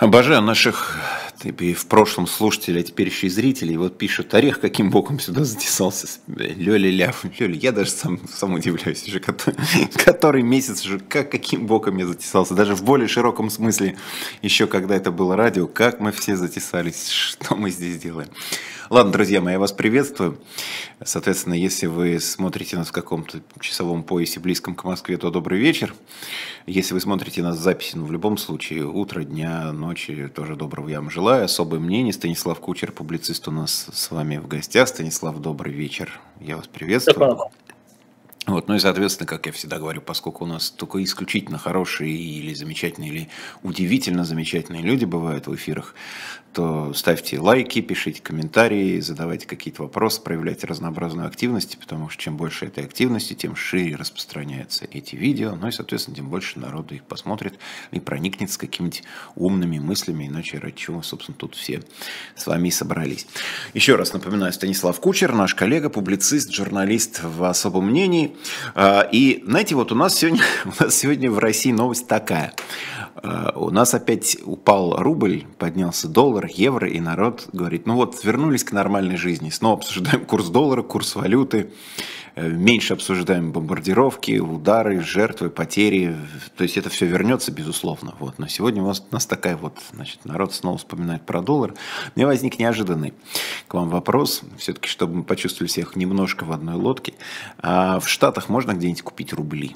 Обожаю наших и в прошлом слушателей, а теперь еще и зрителей. Вот пишут: Орех каким боком сюда затесался. Лёля, я даже сам удивляюсь уже, который месяц уже, каким боком я затесался. Даже в более широком смысле, еще когда это было радио, как мы все затесались, что мы здесь делаем. Ладно, друзья мои, я вас приветствую. Соответственно, если вы смотрите нас в каком-то часовом поясе близком к Москве, то добрый вечер. Если вы смотрите нас в записи, в любом случае, утро, дня, ночи, тоже доброго я вам желаю. Особое мнение. Станислав Кучер, публицист, у нас с вами в гостях. Станислав, добрый вечер. Я вас приветствую. Ну и, соответственно, как я всегда говорю, поскольку у нас только исключительно хорошие или замечательные, или удивительно замечательные люди бывают в эфирах, то ставьте лайки, пишите комментарии, задавайте какие-то вопросы, проявляйте разнообразную активность, потому что чем больше этой активности, тем шире распространяются эти видео, ну и, соответственно, тем больше народу их посмотрит и проникнется какими-нибудь умными мыслями, иначе ради чего, собственно, тут все с вами и собрались. Еще раз напоминаю, Станислав Кучер, наш коллега, публицист, журналист в «Особом мнении». И, знаете, вот у нас сегодня в России новость такая. У нас опять упал рубль, поднялся доллар, евро, и народ говорит, вернулись к нормальной жизни. Снова обсуждаем курс доллара, курс валюты, меньше обсуждаем бомбардировки, удары, жертвы, потери. То есть это все вернется, безусловно. Но сегодня у нас такая народ снова вспоминает про доллар. У меня возник неожиданный к вам вопрос, все-таки, чтобы мы почувствовали всех немножко в одной лодке. А в Штатах можно где-нибудь купить рубли?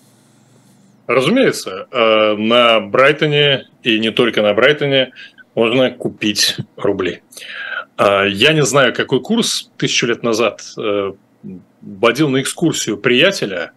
Разумеется, на Брайтоне и не только на Брайтоне можно купить рубли. Я не знаю, какой курс 1000 лет назад водил на экскурсию приятеля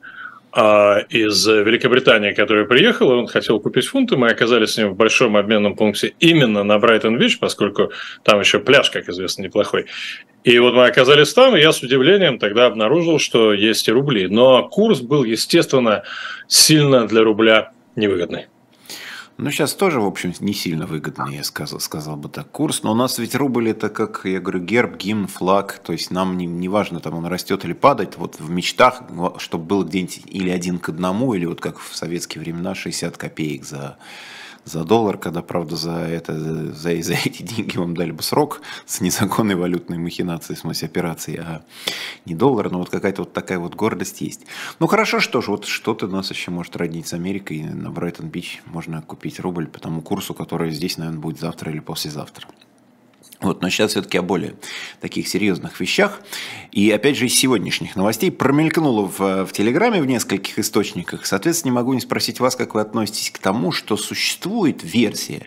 из Великобритании, который приехал, и он хотел купить фунты. Мы оказались с ним в большом обменном пункте именно на Брайтон-Бич, поскольку там еще пляж, как известно, неплохой. И мы оказались там, и я с удивлением тогда обнаружил, что есть и рубли. Но курс был, естественно, сильно для рубля невыгодный. Сейчас тоже, в общем, не сильно выгодный, я сказал бы так, курс. Но у нас ведь рубль это, как я говорю, герб, гимн, флаг. То есть нам не важно, там он растет или падает. В мечтах, чтобы было где-нибудь или 1 к 1, или как в советские времена 60 копеек за доллар, когда, правда, за эти деньги вам дали бы срок с незаконной валютной махинацией, в смысле операции, а не доллар, но какая-то такая гордость есть. Хорошо, что ж, что-то нас еще может роднить с Америкой, и на Брайтон-Бич можно купить рубль по тому курсу, который здесь, наверное, будет завтра или послезавтра. Но сейчас все-таки о более таких серьезных вещах. И опять же из сегодняшних новостей промелькнуло в Телеграме в нескольких источниках. Соответственно, не могу не спросить вас, как вы относитесь к тому, что существует версия,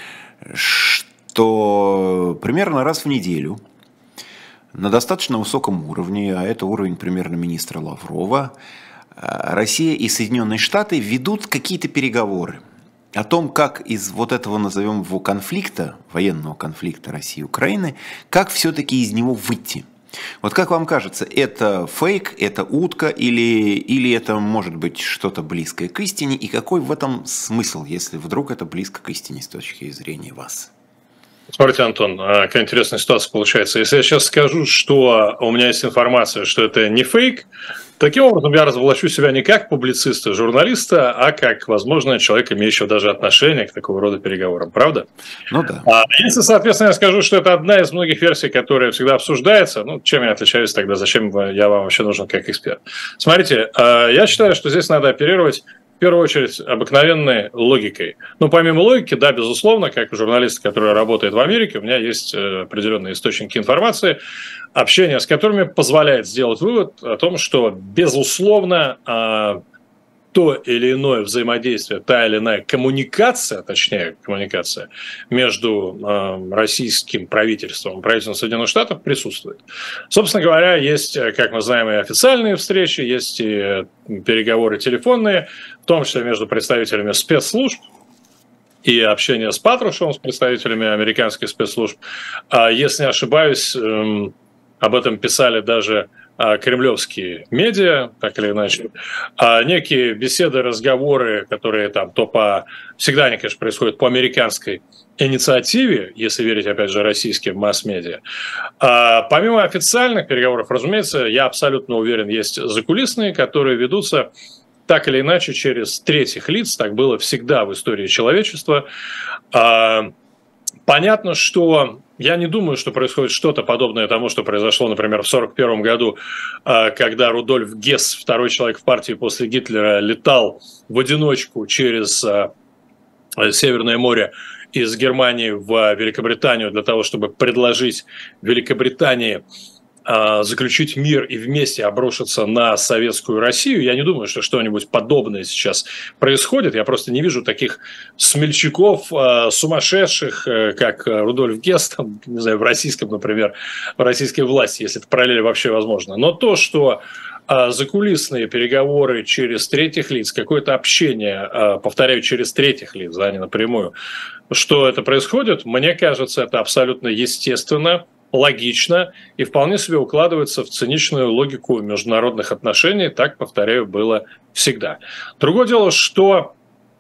что примерно раз в неделю на достаточно высоком уровне, а это уровень примерно министра Лаврова, Россия и Соединенные Штаты ведут какие-то переговоры о том, как из этого, назовем его, конфликта, военного конфликта России и Украины, как все-таки из него выйти. Как вам кажется, это фейк, это утка или это может быть что-то близкое к истине? И какой в этом смысл, если вдруг это близко к истине с точки зрения вас? Смотрите, Антон, какая интересная ситуация получается. Если я сейчас скажу, что у меня есть информация, что это не фейк, таким образом я разоблачу себя не как публициста, журналиста, а как, возможно, человек, имеющего даже отношение к такого рода переговорам. Правда? Да. Если, соответственно, я скажу, что это одна из многих версий, которая всегда обсуждается, чем я отличаюсь тогда, зачем я вам вообще нужен как эксперт? Смотрите, я считаю, что здесь надо оперировать в первую очередь обыкновенной логикой. Помимо логики, да, безусловно, как журналист, который работает в Америке, у меня есть определенные источники информации, общение с которыми позволяет сделать вывод о том, что, безусловно, то или иное взаимодействие, та или иная коммуникация, точнее коммуникация между российским правительством и правительством Соединенных Штатов присутствует. Собственно говоря, есть, как мы знаем, и официальные встречи, есть и переговоры телефонные, в том числе между представителями спецслужб, и общение с Патрушевым, с представителями американских спецслужб. Если не ошибаюсь, об этом писали даже кремлевские медиа, так или иначе, некие беседы, разговоры, которые всегда они, конечно, происходят по американской инициативе, если верить, опять же, российским масс-медиа. Помимо официальных переговоров, разумеется, я абсолютно уверен, есть закулисные, которые ведутся так или иначе через третьих лиц, так было всегда в истории человечества. Понятно, что я не думаю, что происходит что-то подобное тому, что произошло, например, в 1941 году, когда Рудольф Гесс, второй человек в партии после Гитлера, летал в одиночку через Северное море из Германии в Великобританию для того, чтобы предложить Великобритании заключить мир и вместе обрушиться на советскую Россию. Я не думаю, что что-нибудь подобное сейчас происходит. Я просто не вижу таких смельчаков, сумасшедших, как Рудольф Гесс, там, не знаю, в российском, например, в российской власти, если это параллель вообще возможно. Но то, что закулисные переговоры через третьих лиц, какое-то общение, повторяю, через третьих лиц, а не напрямую, что это происходит, мне кажется, это абсолютно естественно, логично и вполне себе укладывается в циничную логику международных отношений. Так, повторяю, было всегда. Другое дело, что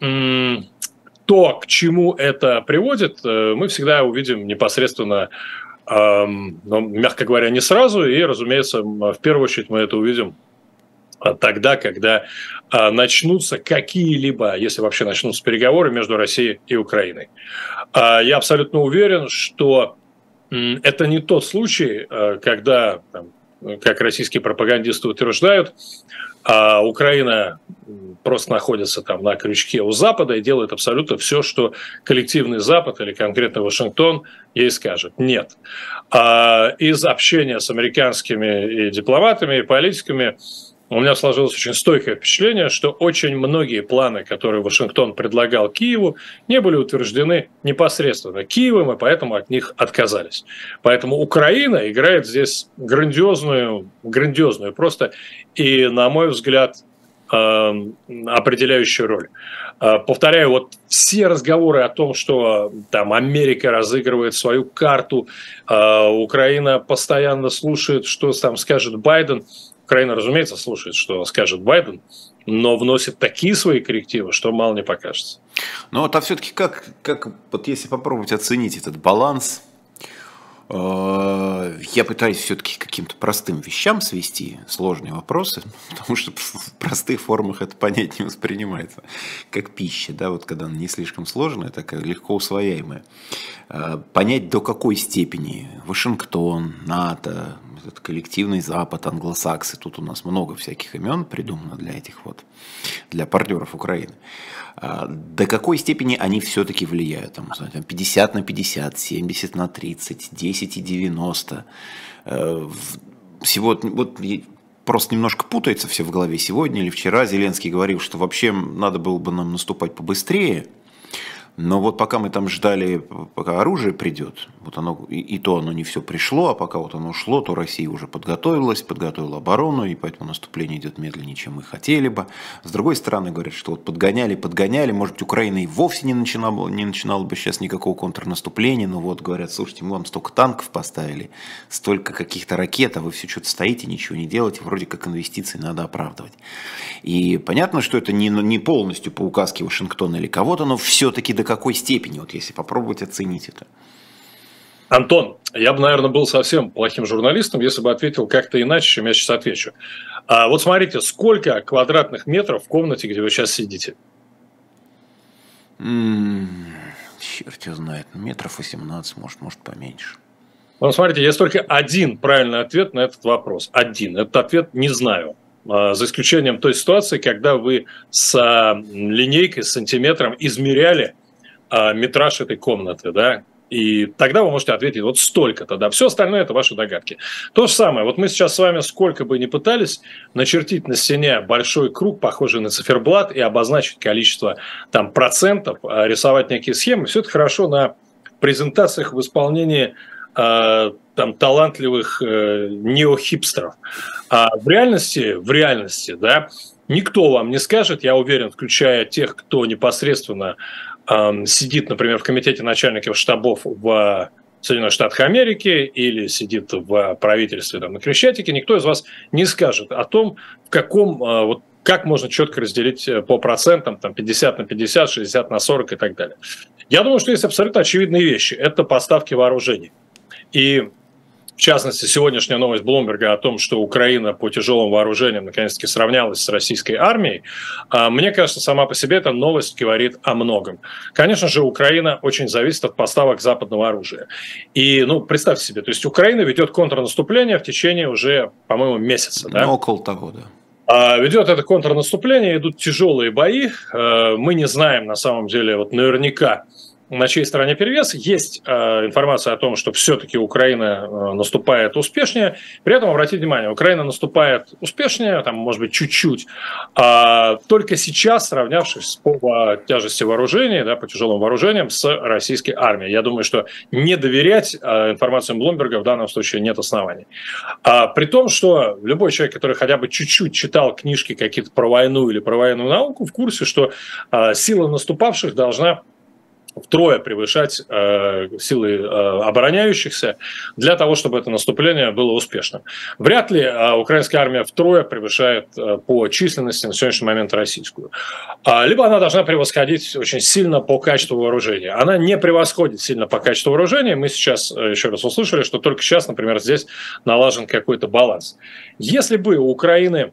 то, к чему это приводит, мы всегда увидим непосредственно, мягко говоря, не сразу. И, разумеется, в первую очередь мы это увидим тогда, когда начнутся какие-либо, если вообще начнутся переговоры между Россией и Украиной. Я абсолютно уверен, что это не тот случай, когда, как российские пропагандисты утверждают, Украина просто находится там на крючке у Запада и делает абсолютно все, что коллективный Запад или конкретно Вашингтон ей скажет. Нет. Из общения с американскими и дипломатами, и политиками у меня сложилось очень стойкое впечатление, что очень многие планы, которые Вашингтон предлагал Киеву, не были утверждены непосредственно Киевом, и поэтому от них отказались. Поэтому Украина играет здесь грандиозную просто и, на мой взгляд, определяющую роль. Повторяю, вот все разговоры о том, что там Америка разыгрывает свою карту, Украина постоянно слушает, что там скажет Байден. Украина, разумеется, слушает, что скажет Байден, но вносит такие свои коррективы, что мало не покажется. Ну вот, а все-таки как вот если попробовать оценить этот баланс, я пытаюсь все-таки к каким-то простым вещам свести сложные вопросы, потому что в простых формах это понять не воспринимается, как пища, да, вот когда она не слишком сложная, такая легко усвояемая. Понять, до какой степени Вашингтон, НАТО, этот коллективный Запад, англосаксы, тут у нас много всяких имен придумано для этих вот, для партнеров Украины. До какой степени они все-таки влияют? Там, 50 на 50, 70 на 30, 10 и 90. Всего, вот, просто немножко путается все в голове. Сегодня или вчера Зеленский говорил, что вообще надо было бы нам наступать побыстрее. Но вот пока мы там ждали, пока оружие придет, вот оно, и то оно не все пришло, а пока вот оно ушло, то Россия уже подготовила оборону, и поэтому наступление идет медленнее, чем мы хотели бы. С другой стороны, говорят, что вот подгоняли, может быть, Украина и вовсе не начинала бы сейчас никакого контрнаступления, но вот говорят, слушайте, мы вам столько танков поставили, столько каких-то ракет, а вы все что-то стоите, ничего не делаете, вроде как инвестиции надо оправдывать. И понятно, что это не полностью по указке Вашингтона или кого-то, но все-таки до какой степени, вот если попробовать оценить это? Антон, я бы, наверное, был совсем плохим журналистом, если бы ответил как-то иначе, чем я сейчас отвечу. Вот смотрите, сколько квадратных метров в комнате, где вы сейчас сидите? Черт его знает, метров 18, может поменьше. Ну, смотрите, есть только один правильный ответ на этот вопрос. Один. Этот ответ не знаю. За исключением той ситуации, когда вы с линейкой, с сантиметром измеряли метраж этой комнаты, да, и тогда вы можете ответить вот столько-то, да, все остальное это ваши догадки. То же самое, вот мы сейчас с вами сколько бы ни пытались начертить на стене большой круг, похожий на циферблат, и обозначить количество там процентов, рисовать некие схемы, все это хорошо на презентациях в исполнении там талантливых неохипстеров. А в реальности, да, никто вам не скажет, я уверен, включая тех, кто непосредственно сидит, например, в комитете начальников штабов в Соединенных Штатах Америки или сидит в правительстве там, на Крещатике, никто из вас не скажет о том, в каком, вот, как можно четко разделить по процентам, там, 50 на 50, 60 на 40 и так далее. Я думаю, что есть абсолютно очевидные вещи. Это поставки вооружений. И В частности, сегодняшняя новость Блумберга о том, что Украина по тяжелым вооружениям наконец-таки сравнялась с российской армией, мне кажется, сама по себе эта новость говорит о многом. Конечно же, Украина очень зависит от поставок западного оружия. И, представьте себе, то есть Украина ведет контрнаступление в течение уже, по-моему, месяца. Да? Около того, да. Ведет это контрнаступление, идут тяжелые бои. Мы не знаем, на самом деле, вот наверняка, на чьей стороне перевес. Есть информация о том, что все-таки Украина наступает успешнее. При этом, обратите внимание, Украина наступает успешнее, там, может быть, чуть-чуть, только сейчас, сравнявшись по тяжести вооружений, да, по тяжелым вооружениям с российской армией. Я думаю, что не доверять информациям Блумберга в данном случае нет оснований. При том, что любой человек, который хотя бы чуть-чуть читал книжки какие-то про войну или про военную науку, в курсе, что сила наступавших должна втрое превышать силы обороняющихся для того, чтобы это наступление было успешным. Вряд ли украинская армия втрое превышает по численности на сегодняшний момент российскую. Либо она должна превосходить очень сильно по качеству вооружения. Она не превосходит сильно по качеству вооружения. Мы сейчас еще раз услышали, что только сейчас, например, здесь налажен какой-то баланс. Если бы у Украины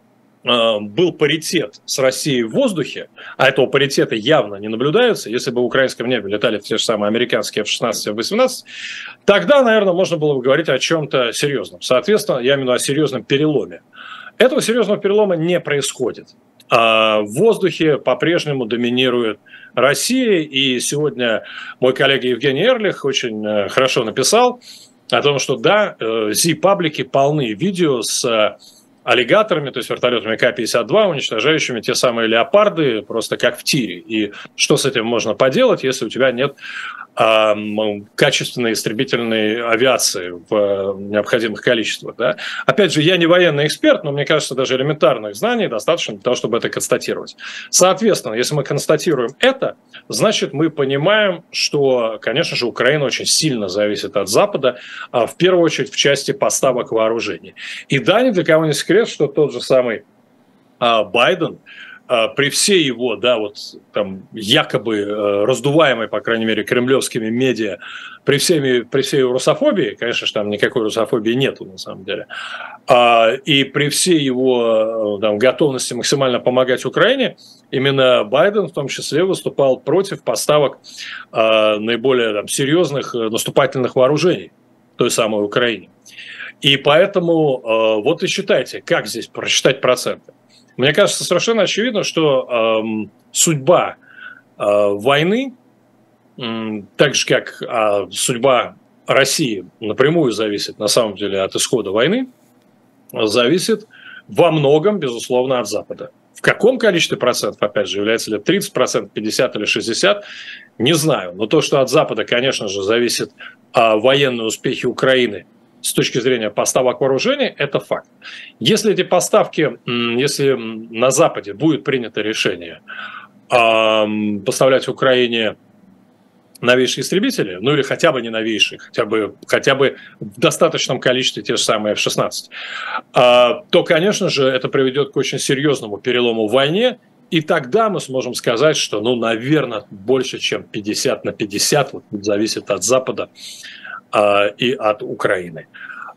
был паритет с Россией в воздухе, а этого паритета явно не наблюдается, если бы в украинском небе летали те же самые американские F-16, F-18, тогда, наверное, можно было бы говорить о чем-то серьезном. Соответственно, я имею в виду о серьезном переломе. Этого серьезного перелома не происходит. В воздухе по-прежнему доминирует Россия, и сегодня мой коллега Евгений Эрлих очень хорошо написал о том, что да, зи-паблики полны видео с аллигаторами, то есть вертолетами К-52, уничтожающими те самые леопарды, просто как в тире. И что с этим можно поделать, если у тебя нет качественной истребительной авиации в необходимых количествах. Да? Опять же, я не военный эксперт, но мне кажется, даже элементарных знаний достаточно для того, чтобы это констатировать. Соответственно, если мы констатируем это, значит, мы понимаем, что, конечно же, Украина очень сильно зависит от Запада, в первую очередь в части поставок вооружений. И да, ни для кого не секрет, что тот же самый Байден, при всей его, да, вот там якобы раздуваемой, по крайней мере, кремлевскими медиа, при всей русофобии, конечно же, там никакой русофобии нету на самом деле, и при всей его там готовности максимально помогать Украине, именно Байден в том числе выступал против поставок наиболее там серьезных наступательных вооружений той самой Украине. И поэтому вот и считайте, как здесь просчитать проценты. Мне кажется, совершенно очевидно, что судьба войны, так же как судьба России напрямую зависит на самом деле от исхода войны, зависит во многом, безусловно, от Запада. В каком количестве процентов, опять же, является ли 30%, 50% или 60%, не знаю. Но то, что от Запада, конечно же, зависит военные успехи Украины, с точки зрения поставок вооружений, это факт. Если эти поставки, если на Западе будет принято решение поставлять Украине новейшие истребители, ну или хотя бы не новейшие, хотя бы в достаточном количестве те же самые F-16, то, конечно же, это приведет к очень серьезному перелому в войне, и тогда мы сможем сказать, что, наверное, больше, чем 50/50 зависит от Запада и от Украины.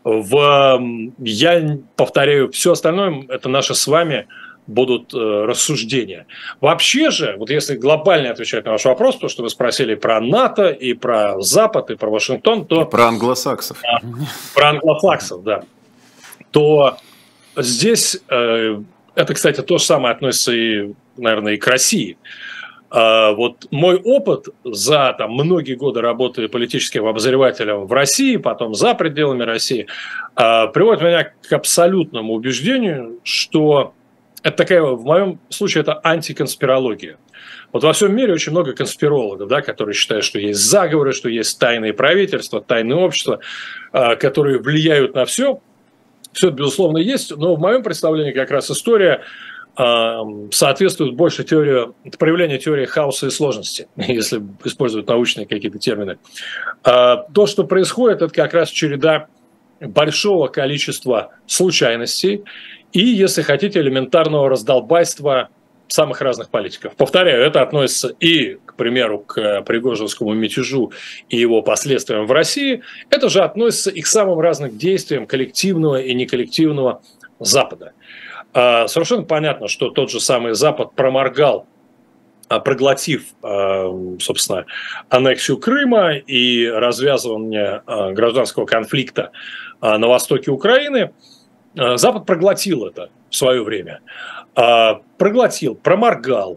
Я повторяю, все остальное это наши с вами будут рассуждения. Вообще же, вот если глобально отвечать на ваш вопрос, то, что вы спросили про НАТО, и про Запад, и про Вашингтон, то... И про англосаксов. Про англосаксов, да. То здесь, это, кстати, то же самое относится и, наверное, и к России. Вот мой опыт за многие годы работы политическим обозревателем в России, потом за пределами России, приводит меня к абсолютному убеждению, что это такая, в моем случае, это антиконспирология. Вот во всем мире очень много конспирологов, да, которые считают, что есть заговоры, что есть тайные правительства, тайные общества, которые влияют на все. Все это, безусловно, есть, но в моем представлении как раз история соответствует больше проявлению теории хаоса и сложности, если использовать научные какие-то термины. То, что происходит, это как раз череда большого количества случайностей и, если хотите, элементарного раздолбайства самых разных политиков. Повторяю, это относится и, к примеру, к Пригожинскому мятежу и его последствиям в России. Это же относится и к самым разным действиям коллективного и неколлективного Запада. Совершенно понятно, что тот же самый Запад проморгал, проглотив, собственно, аннексию Крыма и развязывание гражданского конфликта на востоке Украины, Запад проглотил это в свое время. Проглотил, проморгал.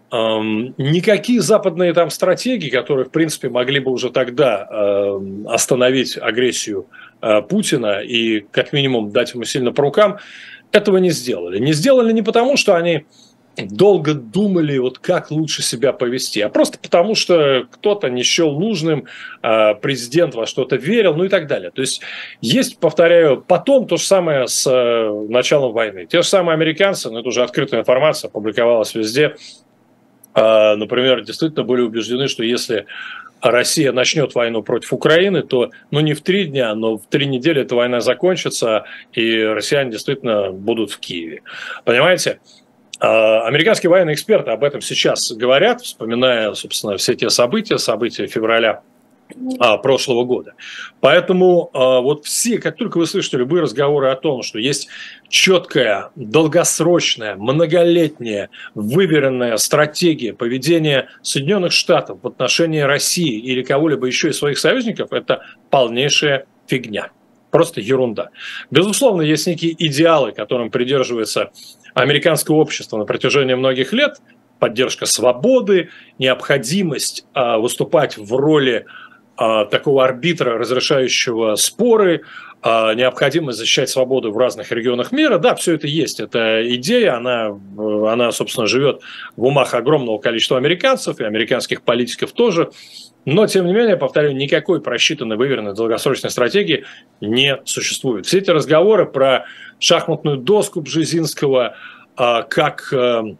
Никакие западные там стратегии, которые, в принципе, могли бы уже тогда остановить агрессию Путина и, как минимум, дать ему сильно по рукам, этого не сделали. Не сделали не потому, что они долго думали, вот как лучше себя повести, а просто потому, что кто-то не счел нужным, президент во что-то верил, ну и так далее. То есть есть, повторяю, потом то же самое с началом войны. Те же самые американцы, ну это уже открытая информация, публиковалась везде, например, действительно были убеждены, что если Россия начнет войну против Украины, то, ну, не в 3 дня, но в 3 недели эта война закончится, и россияне действительно будут в Киеве. Понимаете? Американские военные эксперты об этом сейчас говорят, вспоминая, собственно, все те события февраля прошлого года. Поэтому вот все, как только вы слышите любые разговоры о том, что есть четкая, долгосрочная, многолетняя, выверенная стратегия поведения Соединенных Штатов в отношении России или кого-либо еще из своих союзников, это полнейшая фигня. Просто ерунда. Безусловно, есть некие идеалы, которым придерживается американское общество на протяжении многих лет. Поддержка свободы, необходимость выступать в роли такого арбитра, разрешающего споры, необходимость защищать свободу в разных регионах мира. Да, все это есть. Эта идея, она, собственно, живет в умах огромного количества американцев и американских политиков тоже. Но, тем не менее, повторяю, никакой просчитанной, выверенной долгосрочной стратегии не существует. Все эти разговоры про шахматную доску Бжезинского, как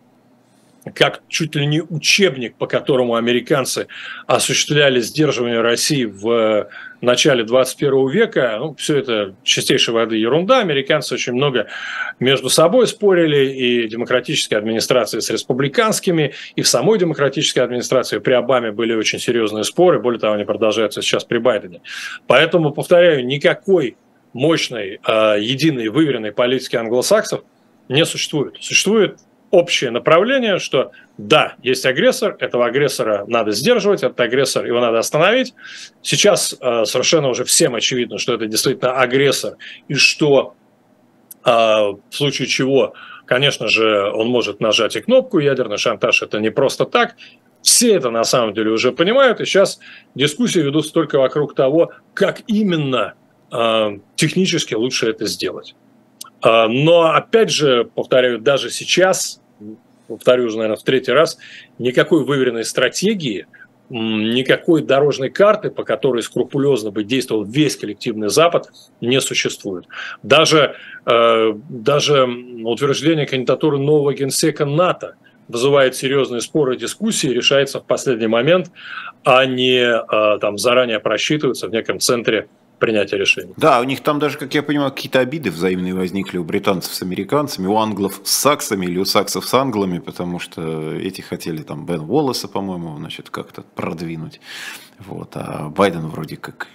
чуть ли не учебник, по которому американцы осуществляли сдерживание России в начале 21 века, ну, все это чистейшей воды ерунда. Американцы очень много между собой спорили, и демократические администрации с республиканскими, и в самой демократической администрации при Обаме были очень серьезные споры, более того, они продолжаются сейчас при Байдене. Поэтому, повторяю, никакой мощной, единой, выверенной политики англосаксов не существует. Существует общее направление, что да, есть агрессор, этого агрессора надо сдерживать, этот агрессор, его надо остановить. Сейчас совершенно уже всем очевидно, что это действительно агрессор, и что в случае чего, конечно же, он может нажать и кнопку, ядерный шантаж – это не просто так. Все это на самом деле уже понимают, и сейчас дискуссии ведутся только вокруг того, как именно технически лучше это сделать. Но, опять же, повторяю, даже сейчас, повторю уже, наверное, в 3-й раз, никакой выверенной стратегии, никакой дорожной карты, по которой скрупулезно бы действовал весь коллективный Запад, не существует. Даже утверждение кандидатуры нового генсека НАТО вызывает серьезные споры и дискуссии, решается в последний момент, а не там заранее просчитывается в неком центре принятия решений. Да, у них там даже, как я понимаю, какие-то обиды взаимные возникли у британцев с американцами, у англов с саксами или у саксов с англами, потому что эти хотели там Бен Уоллеса, по-моему, значит, как-то продвинуть. Вот, а Байден вроде как-то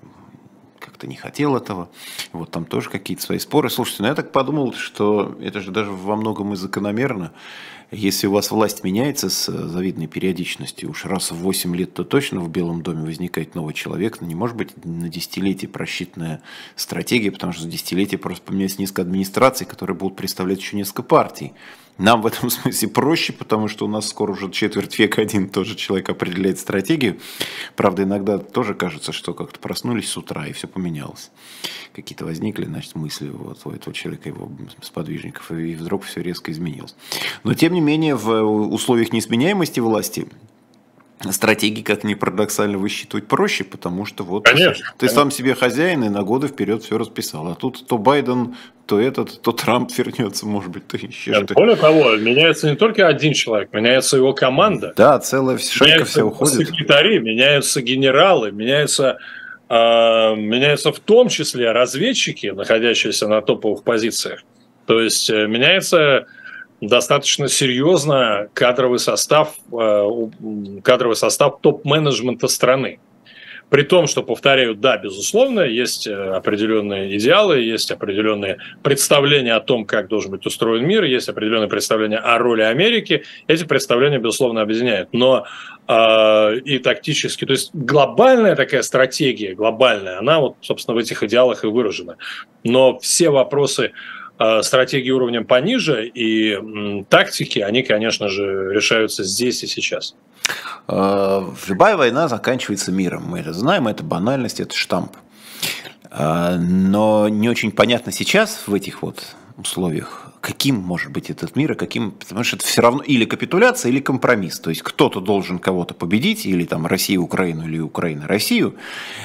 не хотел этого. Вот там тоже какие-то свои споры. Слушайте, ну я так подумал, что это же даже во многом и закономерно. Если у вас власть меняется с завидной периодичностью, уж раз в 8 лет, то точно в Белом доме возникает новый человек. Но не может быть на десятилетие просчитанная стратегия, потому что за десятилетие просто поменяется несколько администраций, которые будут представлять еще несколько партий. Нам в этом смысле проще, потому что у нас скоро уже четверть века один и тот же человек определяет стратегию. Правда, иногда тоже кажется, что как-то проснулись с утра и все поменялось. Какие-то возникли, значит, мысли вот у этого человека, его сподвижников, и вдруг все резко изменилось. Но, тем не менее, в условиях несменяемости власти стратегии, как ни парадоксально, высчитывать проще, потому что вот ты сам себе хозяин и на годы вперед все расписал. А тут то Байден, то этот, то Трамп вернется, может быть, то еще что-то. Более того, меняется не только один человек, меняется его команда. Да, целая шайка вся уходит. Секретари, меняются генералы, меняются в том числе разведчики, находящиеся на топовых позициях. То есть меняется достаточно серьезно кадровый состав топ-менеджмента страны. При том, что, повторяю, да, безусловно, есть определенные идеалы, есть определенные представления о том, как должен быть устроен мир, есть определенные представления о роли Америки. Эти представления, безусловно, объединяют. Но и тактически, то есть глобальная такая стратегия, глобальная, она вот, собственно, в этих идеалах и выражена. Но все вопросы стратегии уровнем пониже и тактики, они, конечно же, решаются здесь и сейчас. Любая война заканчивается миром. Мы это знаем, это банальность, это штамп. Но не очень понятно сейчас в этих вот условиях, каким может быть этот мир, и каким, потому что это все равно или капитуляция, или компромисс. То есть кто-то должен кого-то победить, или там Россия Украину, или Украина Россию.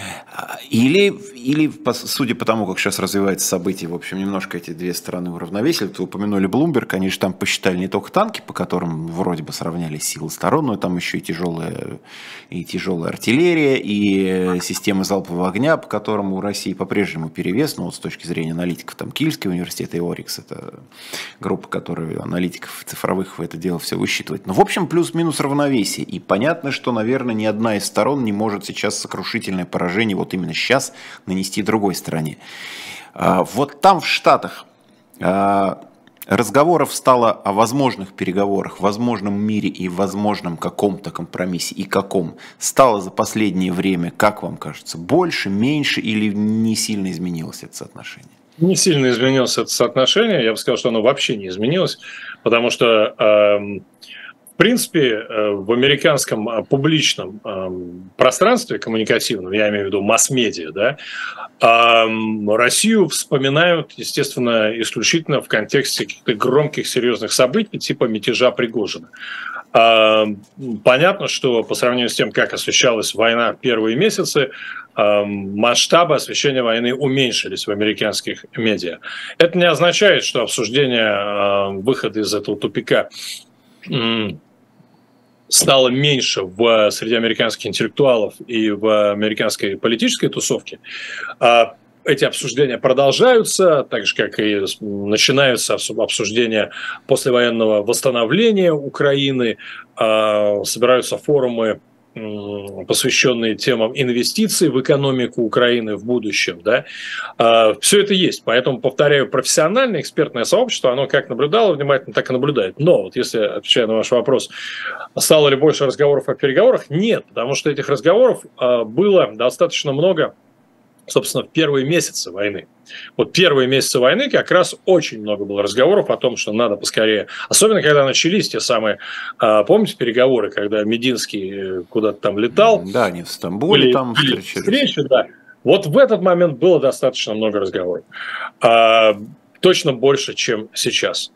Или, судя по тому, как сейчас развиваются события, в общем, немножко эти две стороны уравновесили. Вы упомянули Блумберг, они же там посчитали не только танки, по которым вроде бы сравняли силы сторон, но там еще и тяжелая артиллерия, и системы залпового огня, по которым у России по-прежнему перевес, но вот с точки зрения аналитиков, там Кильский университет и Орикс, это группа, которая аналитиков цифровых в это дело все высчитывает. Но, в общем, плюс-минус равновесие. И понятно, что, наверное, ни одна из сторон не может сейчас сокрушительное поражение вот именно сейчас нанести другой стороне. Вот там в Штатах разговоров стало о возможных переговорах, возможном мире и возможном каком-то компромиссе. И каком стало за последнее время, как вам кажется, больше, меньше или не сильно изменилось это соотношение? Не сильно изменилось это соотношение. Я бы сказал, что оно вообще не изменилось, потому что в принципе, в американском публичном пространстве коммуникативном, я имею в виду масс-медиа, да, Россию вспоминают, естественно, исключительно в контексте каких-то громких, серьезных событий, типа мятежа Пригожина. Понятно, что по сравнению с тем, как освещалась война в первые месяцы, масштабы освещения войны уменьшились в американских медиа. Это не означает, что обсуждение выхода из этого тупика стало меньше среди американских интеллектуалов и в американской политической тусовке. Эти обсуждения продолжаются, так же, как и начинаются обсуждения послевоенного восстановления Украины, собираются форумы, посвященные темам инвестиций в экономику Украины в будущем. Да? Все это есть. Поэтому, повторяю, профессиональное экспертное сообщество, оно как наблюдало внимательно, так и наблюдает. Но, вот если, отвечая на ваш вопрос, стало ли больше разговоров о переговорах? Нет, потому что этих разговоров было достаточно много, собственно, в первые месяцы войны. Вот первые месяцы войны как раз очень много было разговоров о том, что надо поскорее, особенно когда начались те самые, помните, переговоры, когда Мединский куда-то там летал? Да, они в Стамбуле там встречи, да. Вот в этот момент было достаточно много разговоров. Точно больше, чем сейчас.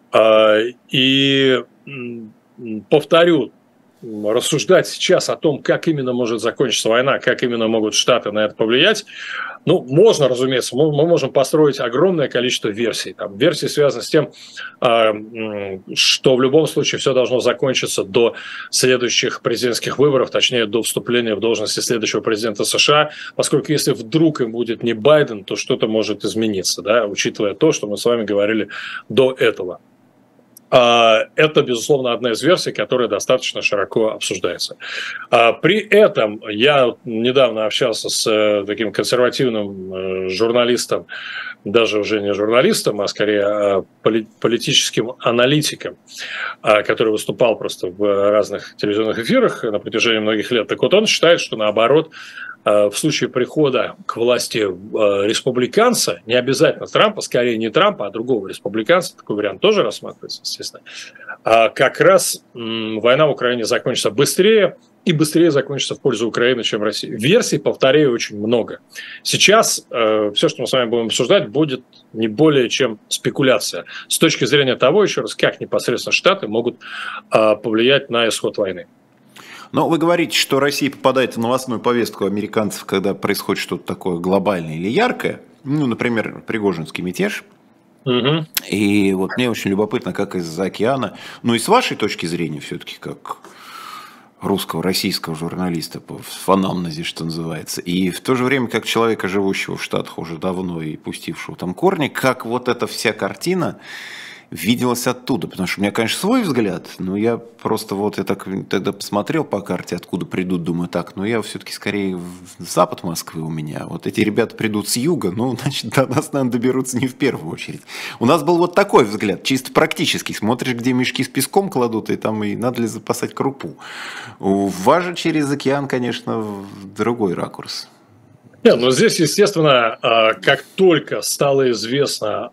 И повторю, рассуждать сейчас о том, как именно может закончиться война, как именно могут Штаты на это повлиять, ну, можно, разумеется, мы можем построить огромное количество версий. Там, версии связаны с тем, что в любом случае все должно закончиться до следующих президентских выборов, точнее, до вступления в должности следующего президента США, поскольку если вдруг им будет не Байден, то что-то может измениться, да, учитывая то, что мы с вами говорили до этого. Это, безусловно, одна из версий, которая достаточно широко обсуждается. При этом я недавно общался с таким консервативным журналистом, даже уже не журналистом, а скорее политическим аналитиком, который выступал просто в разных телевизионных эфирах на протяжении многих лет. Так вот, он считает, что наоборот, в случае прихода к власти республиканца, не обязательно Трампа, скорее не Трампа, а другого республиканца, такой вариант тоже рассматривается, естественно, как раз война в Украине закончится быстрее и быстрее закончится в пользу Украины, чем России. Версий, повторяю, очень много. Сейчас все, что мы с вами будем обсуждать, будет не более чем спекуляция. С точки зрения того, еще раз, как непосредственно Штаты могут повлиять на исход войны. Но вы говорите, что Россия попадает в новостную повестку американцев, когда происходит что-то такое глобальное или яркое. Ну, например, Пригожинский мятеж. Угу. И вот мне очень любопытно, как из-за океана, ну и с вашей точки зрения, все-таки как русского, российского журналиста в анамнезе, что называется, и в то же время как человека, живущего в Штатах уже давно и пустившего там корни, как вот эта вся картина виделось оттуда. Потому что у меня, конечно, свой взгляд, но я просто я так тогда посмотрел по карте, откуда придут, думаю, так, но я все-таки скорее в запад Москвы у меня. Вот эти ребята придут с юга, значит, до нас, наверное, доберутся не в первую очередь. У нас был вот такой взгляд, чисто практический. Смотришь, где мешки с песком кладут, и там и надо ли запасать крупу. У вас же через океан, конечно, другой ракурс. Нет, здесь, естественно, как только стало известно,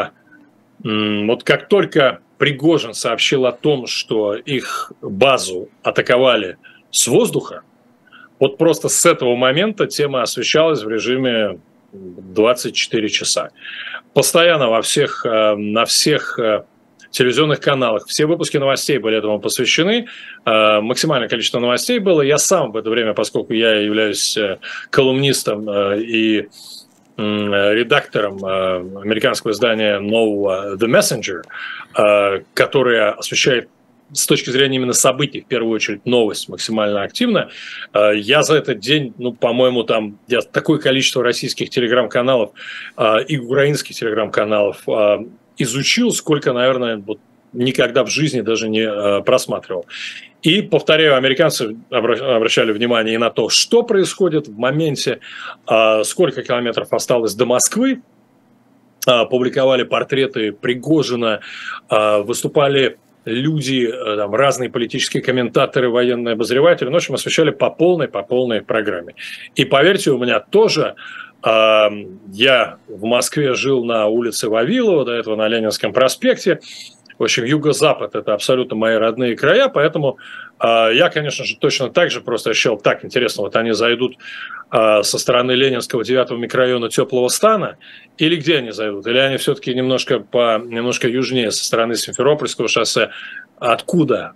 как только Пригожин сообщил о том, что их базу атаковали с воздуха, вот просто с этого момента тема освещалась в режиме 24 часа. Постоянно на всех телевизионных каналах все выпуски новостей были этому посвящены. Максимальное количество новостей было. Я сам в это время, поскольку я являюсь колумнистом и редактором американского издания нового The Messenger, которое освещает с точки зрения именно событий, в первую очередь, новость максимально активно. Я за этот день, по-моему, я такое количество российских телеграм-каналов и украинских телеграм-каналов изучил, сколько, наверное, никогда в жизни даже не просматривал. И, повторяю, американцы обращали внимание и на то, что происходит в моменте, сколько километров осталось до Москвы, публиковали портреты Пригожина, выступали люди, разные политические комментаторы, военные обозреватели, в общем, освещали по полной программе. И поверьте, у меня тоже, я в Москве жил на улице Вавилова, до этого на Ленинском проспекте. В общем, юго-запад – это абсолютно мои родные края, поэтому я, конечно же, точно так же просто ощущал, так интересно, вот они зайдут со стороны Ленинского 9-го микрорайона Теплого Стана, или где они зайдут? Или они все-таки немножко южнее, со стороны Симферопольского шоссе? Откуда?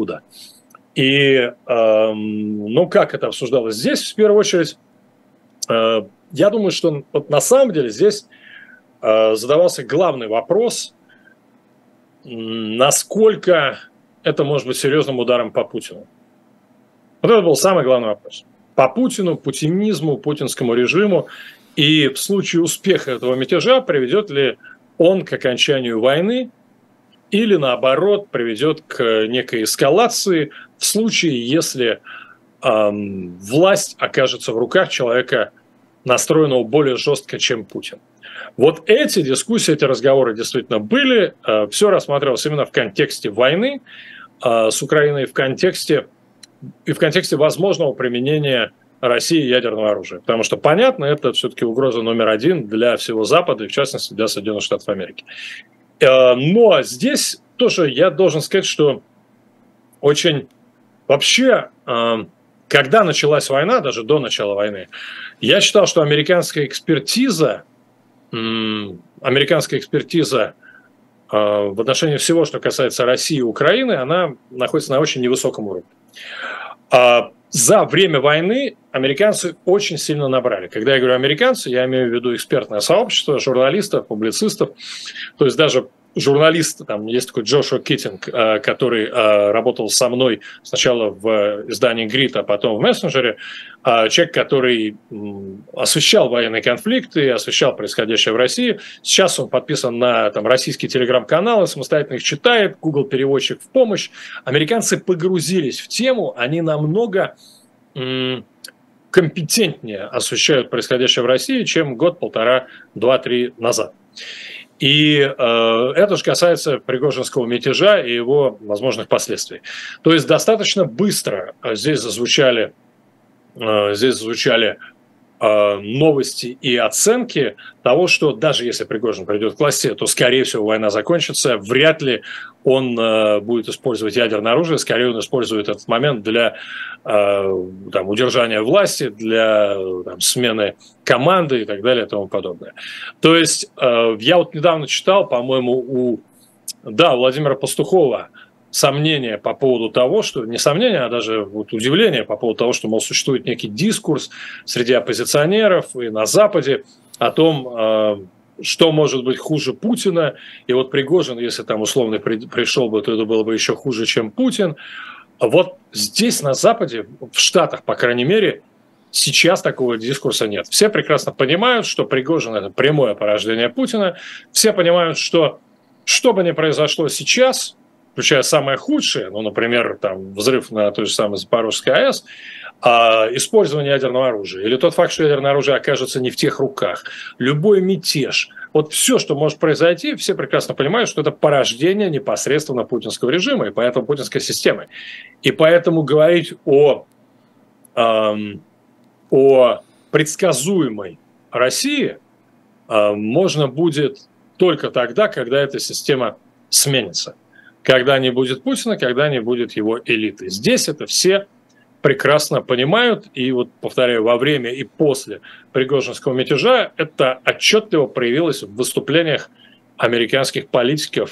И, как это обсуждалось здесь, в первую очередь, я думаю, что на самом деле здесь задавался главный вопрос, насколько это может быть серьезным ударом по Путину. Вот это был самый главный вопрос. По Путину, путинизму, путинскому режиму. И в случае успеха этого мятежа приведет ли он к окончанию войны или, наоборот, приведет к некой эскалации в случае, если власть окажется в руках человека, настроенного более жестко, чем Путин. Вот эти дискуссии, эти разговоры действительно были. Все рассматривалось именно в контексте войны с Украиной, в контексте возможного применения России ядерного оружия. Потому что, понятно, это все-таки угроза номер один для всего Запада, и в частности для Соединенных Штатов Америки. Но здесь тоже я должен сказать, что очень вообще, когда началась война, даже до начала войны, я считал, что американская экспертиза в отношении всего, что касается России и Украины, она находится на очень невысоком уровне. За время войны американцы очень сильно набрали. Когда я говорю американцы, я имею в виду экспертное сообщество, журналистов, публицистов, то есть даже журналист, там есть такой Джошуа Киттинг, который работал со мной сначала в издании «Грит», а потом в «Мессенджере», человек, который освещал военные конфликты, освещал происходящее в России. Сейчас он подписан на российские телеграм-каналы, самостоятельно их читает, Google переводчик в помощь. Американцы погрузились в тему, они намного компетентнее освещают происходящее в России, чем год, полтора, 2-3 назад. И это же касается Пригожинского мятежа и его возможных последствий. То есть достаточно быстро здесь зазвучали новости и оценки того, что даже если Пригожин придет к власти, то, скорее всего, война закончится. Вряд ли он будет использовать ядерное оружие, скорее он использует этот момент для удержания власти, для смены команды и так далее и тому подобное. То есть я недавно читал, по-моему, у Владимира Пастухова сомнения по поводу того, что, не сомнения, а даже удивление по поводу того, что, мол, существует некий дискурс среди оппозиционеров и на Западе о том, что может быть хуже Путина. И вот Пригожин, если условно пришел бы, то это было бы еще хуже, чем Путин. Вот здесь, на Западе, в Штатах, по крайней мере, сейчас такого дискурса нет. Все прекрасно понимают, что Пригожин – это прямое порождение Путина. Все понимают, что что бы ни произошло сейчас, включая самое худшее, ну, например, там, взрыв на той же самой Запорожской АЭС, использование ядерного оружия, или тот факт, что ядерное оружие окажется не в тех руках, любой мятеж, вот все, что может произойти, все прекрасно понимают, что это порождение непосредственно путинского режима и поэтому путинской системы. И поэтому говорить о предсказуемой России можно будет только тогда, когда эта система сменится. Когда не будет Путина, когда не будет его элиты. Здесь это все прекрасно понимают. И вот, повторяю, во время и после Пригожинского мятежа это отчетливо проявилось в выступлениях американских политиков,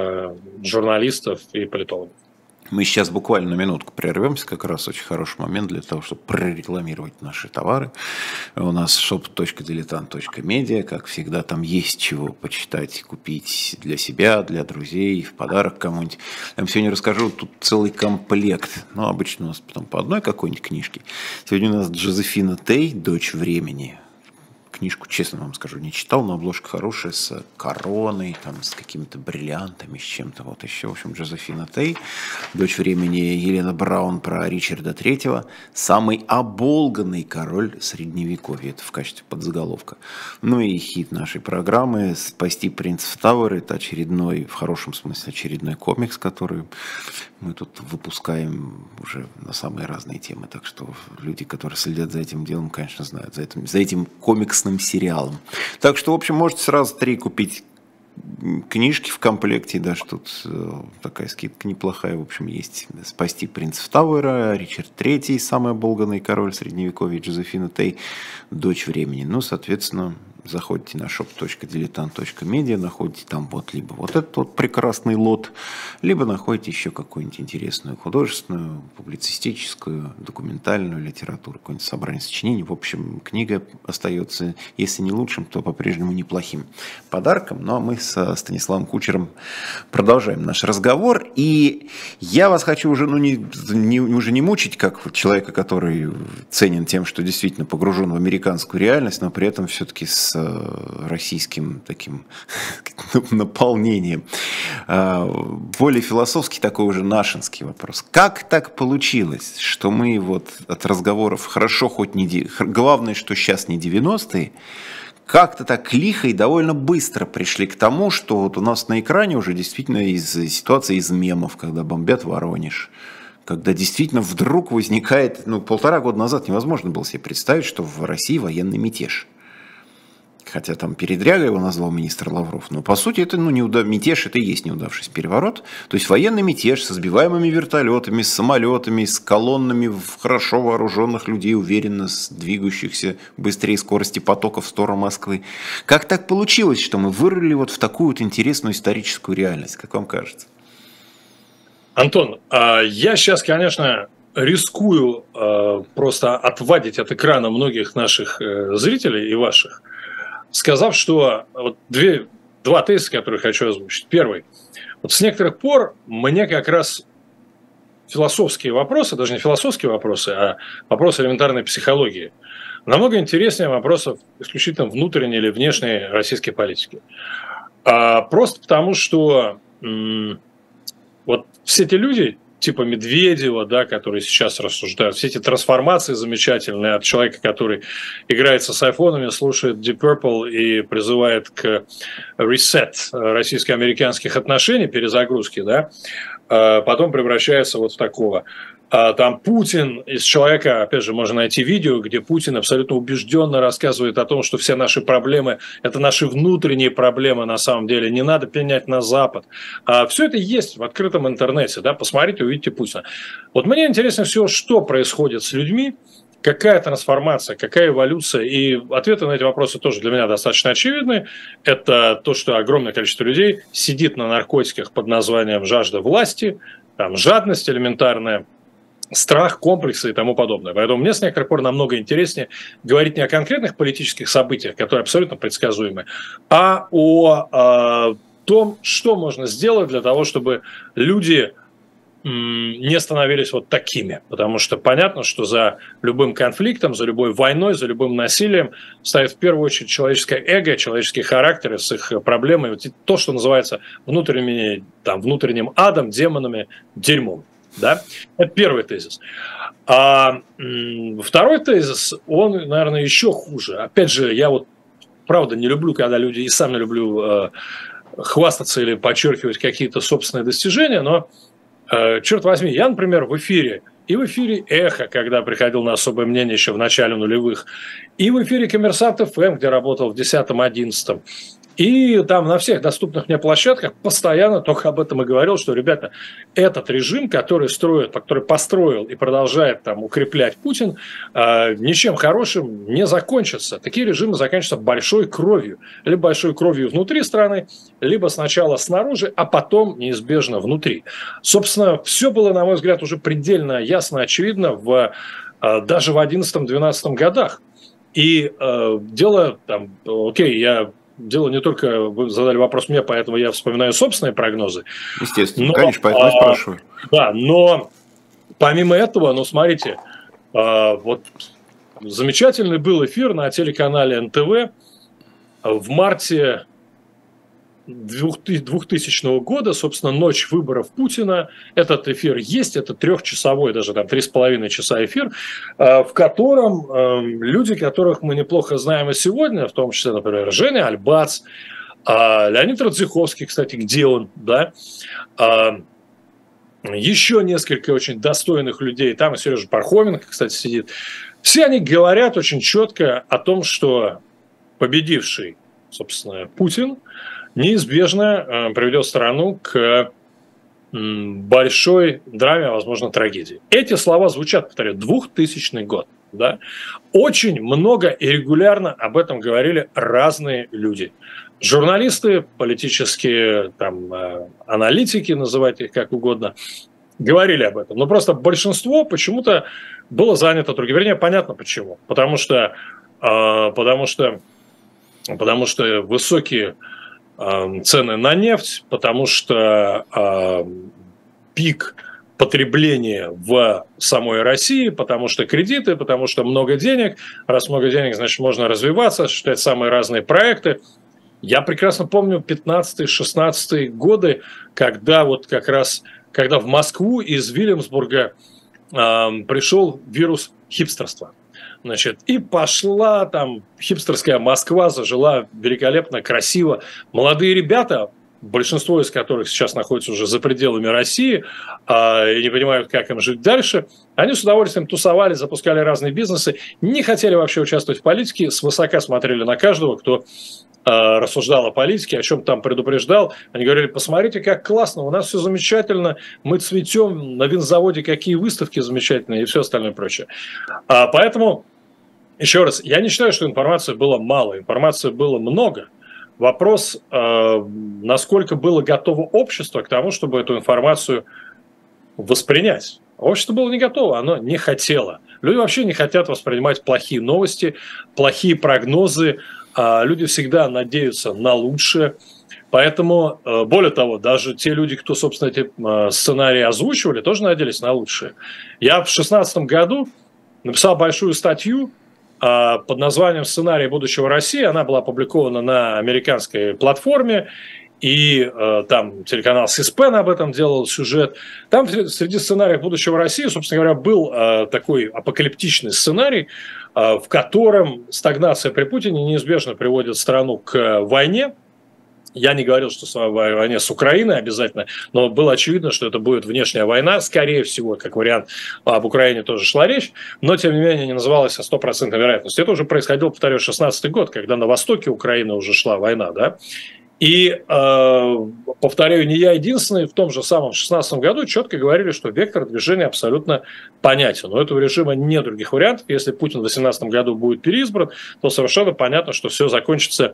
журналистов и политологов. Мы сейчас буквально на минутку прервемся, как раз очень хороший момент для того, чтобы прорекламировать наши товары. У нас shop.diletant.media, как всегда, там есть чего почитать, купить для себя, для друзей, в подарок кому-нибудь. Я вам сегодня расскажу, тут целый комплект, ну, обычно у нас потом по одной какой-нибудь книжке. Сегодня у нас Джозефина Тей «Дочь времени». Книжку, честно вам скажу, не читал, но обложка хорошая, с короной, там, с какими-то бриллиантами, с чем-то вот еще. В общем, Джозефина Тей, «Дочь времени», Елена Браун про Ричарда III, самый оболганный король Средневековья, это в качестве подзаголовка. Ну и хит нашей программы «Спасти принца в Тауэр», это очередной, в хорошем смысле, очередной комикс, который мы тут выпускаем уже на самые разные темы. Так что люди, которые следят за этим делом, конечно, знают, за этим комиксным сериалом. Так что, в общем, можете сразу 3 купить книжки в комплекте, даже тут такая скидка неплохая, в общем, есть. «Спасти принца Тауэра», Ричард III, самый оболганный король Средневековья, Джозефина Тей, «Дочь времени». Ну, соответственно, заходите на shop.diletant.media, находите там вот либо вот этот вот прекрасный лот, либо находите еще какую-нибудь интересную художественную, публицистическую, документальную литературу, какое-нибудь собрание сочинений. В общем, книга остается, если не лучшим, то по-прежнему неплохим подарком. Ну, а мы с Станиславом Кучером продолжаем наш разговор. И я вас хочу уже, уже не мучить, как человека, который ценен тем, что действительно погружен в американскую реальность, но при этом все-таки с российским таким наполнением. Более философский, такой уже нашинский вопрос. Как так получилось, что мы вот от разговоров хорошо хоть не... Главное, что сейчас не 90-е, как-то так лихо и довольно быстро пришли к тому, что вот у нас на экране уже действительно ситуация из мемов, когда бомбят Воронеж, когда действительно вдруг возникает, 1,5 года назад невозможно было себе представить, что в России военный мятеж. Хотя там передряга его назвал министр Лавров. Но по сути это мятеж, это и есть неудавшийся переворот. То есть военный мятеж со сбиваемыми вертолетами, с самолетами, с колоннами хорошо вооруженных людей, уверенно двигающихся быстрее скорости потока в сторону Москвы. Как так получилось, что мы вырыли вот в такую вот интересную историческую реальность? Как вам кажется? Антон, я сейчас, конечно, рискую просто отвадить от экрана многих наших зрителей и ваших, сказав, что вот два тезиса, которые хочу озвучить. Первый. Вот с некоторых пор мне как раз философские вопросы, даже не философские вопросы, а вопросы элементарной психологии, намного интереснее вопросов исключительно внутренней или внешней российской политики. Просто потому, что вот все эти люди, типа Медведева, да, которые сейчас рассуждают, все эти трансформации замечательные от человека, который играется с айфонами, слушает Deep Purple и призывает к reset российско-американских отношений, перезагрузки, да, потом превращается вот в такого. Там Путин из человека, опять же, можно найти видео, где Путин абсолютно убежденно рассказывает о том, что все наши проблемы – это наши внутренние проблемы на самом деле, не надо пенять на Запад. Все это есть в открытом интернете, да, посмотрите, увидите Путина. Вот мне интересно всего, что происходит с людьми, какая трансформация, какая эволюция, и ответы на эти вопросы тоже для меня достаточно очевидны. Это то, что огромное количество людей сидит на наркотиках под названием «жажда власти», там, жадность элементарная, страх, комплексы и тому подобное. Поэтому мне с некоторых пор намного интереснее говорить не о конкретных политических событиях, которые абсолютно предсказуемы, а о том, что можно сделать для того, чтобы люди не становились вот такими. Потому что понятно, что за любым конфликтом, за любой войной, за любым насилием стоит в первую очередь человеческое эго, человеческие характеры с их проблемами. Вот то, что называется внутренним адом, демонами, дерьмом. Да? Это первый тезис. А второй тезис, он, наверное, еще хуже. Опять же, я вот правда не люблю, когда люди, и сам не люблю хвастаться или подчеркивать какие-то собственные достижения, но, черт возьми, я, например, в эфире «Эхо», когда приходил на «Особое мнение» еще в начале нулевых, и в эфире «Коммерсант ФМ», где работал в 10-11, и там на всех доступных мне площадках постоянно только об этом и говорил, что, ребята, этот режим, который построил и продолжает там укреплять Путин, ничем хорошим не закончится. Такие режимы заканчиваются большой кровью. Либо большой кровью внутри страны, либо сначала снаружи, а потом неизбежно внутри. Собственно, все было, на мой взгляд, уже предельно ясно, очевидно даже в 11-12 годах. И дело там, дело не только, вы задали вопрос мне, поэтому я вспоминаю собственные прогнозы. Естественно, конечно, поэтому спрашиваю. Да, но помимо этого, смотрите, вот замечательный был эфир на телеканале НТВ в марте 2000 года, собственно, ночь выборов Путина. Этот эфир есть, это 3-часовой, даже там 3,5 часа эфир, в котором люди, которых мы неплохо знаем и сегодня, в том числе, например, Женя Альбац, Леонид Радзиховский, кстати, где он, да, еще несколько очень достойных людей, там и Сережа Пархоменко, кстати, сидит. Все они говорят очень четко о том, что победивший, собственно, Путин неизбежно приведет страну к большой драме, а возможно, трагедии. Эти слова звучат, повторяю, 2000 год. Да? Очень много и регулярно об этом говорили разные люди. Журналисты, политические аналитики, называйте их как угодно, говорили об этом. Но просто большинство почему-то было занято другим. Вернее, понятно почему. Потому что высокие цены на нефть, потому что пик потребления в самой России, потому что кредиты, потому что много денег. Раз много денег, значит, можно развиваться, осуществлять самые разные проекты. Я прекрасно помню 15-16 годы, когда в Москву из Вильямсбурга пришел вирус хипстерства. Значит, и пошла там хипстерская Москва, зажила великолепно, красиво. Молодые ребята, большинство из которых сейчас находятся уже за пределами России и не понимают, как им жить дальше, они с удовольствием тусовали, запускали разные бизнесы, не хотели вообще участвовать в политике, свысока смотрели на каждого, кто рассуждал о политике, о чем там предупреждал. Они говорили: посмотрите, как классно, у нас все замечательно, мы цветем, на винзаводе какие выставки замечательные и все остальное прочее. Поэтому, еще раз, я не считаю, что информации было мало, информации было много. Вопрос, насколько было готово общество к тому, чтобы эту информацию воспринять. Общество было не готово, оно не хотело. Люди вообще не хотят воспринимать плохие новости, плохие прогнозы. Люди всегда надеются на лучшее. Поэтому, более того, даже те люди, кто, собственно, эти сценарии озвучивали, тоже надеялись на лучшее. Я в 2016 году написал большую статью под названием «Сценарий будущего России». Она была опубликована на американской платформе. И там телеканал C-SPAN об этом делал сюжет. Там среди сценариев будущего России, собственно говоря, был такой апокалиптичный сценарий, в котором стагнация при Путине неизбежно приводит страну к войне. Я не говорил, что в войне с Украиной обязательно, но было очевидно, что это будет внешняя война. Скорее всего, как вариант, об Украине тоже шла речь, но, тем не менее, не называлась 100% вероятностью. Это уже происходило, повторю, 16-й год, когда на востоке Украины уже шла война, да. И, повторяю, не я единственный, в том же самом 2016 году четко говорили, что вектор движения абсолютно понятен. У этого режима нет других вариантов. Если Путин в 2018 году будет переизбран, то совершенно понятно, что все закончится.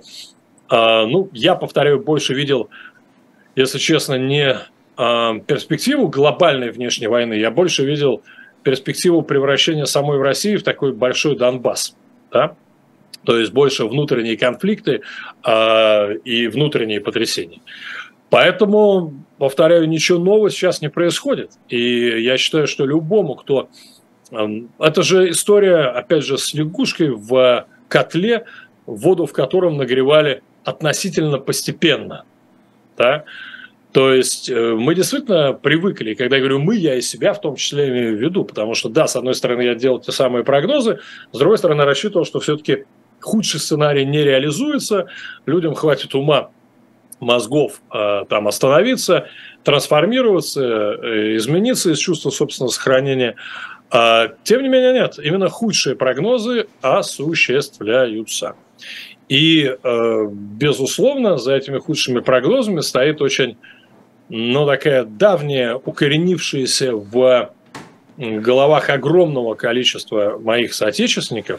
Я, повторяю, больше видел, если честно, не перспективу глобальной внешней войны, я больше видел перспективу превращения самой России в такой большой Донбасс, да? То есть больше внутренние конфликты и внутренние потрясения. Поэтому, повторяю, ничего нового сейчас не происходит. И я считаю, что любому, кто... Это же история, опять же, с лягушкой в котле, воду в котором нагревали относительно постепенно. Да? То есть мы действительно привыкли, и когда я говорю «мы», я и себя в том числе имею в виду, потому что, да, с одной стороны, я делал те самые прогнозы, с другой стороны, рассчитывал, что все-таки худший сценарий не реализуется, людям хватит ума, мозгов там остановиться, трансформироваться, измениться из чувства собственного сохранения. Тем не менее, нет, именно худшие прогнозы осуществляются. И, безусловно, за этими худшими прогнозами стоит очень, такая давняя, укоренившаяся в головах огромного количества моих соотечественников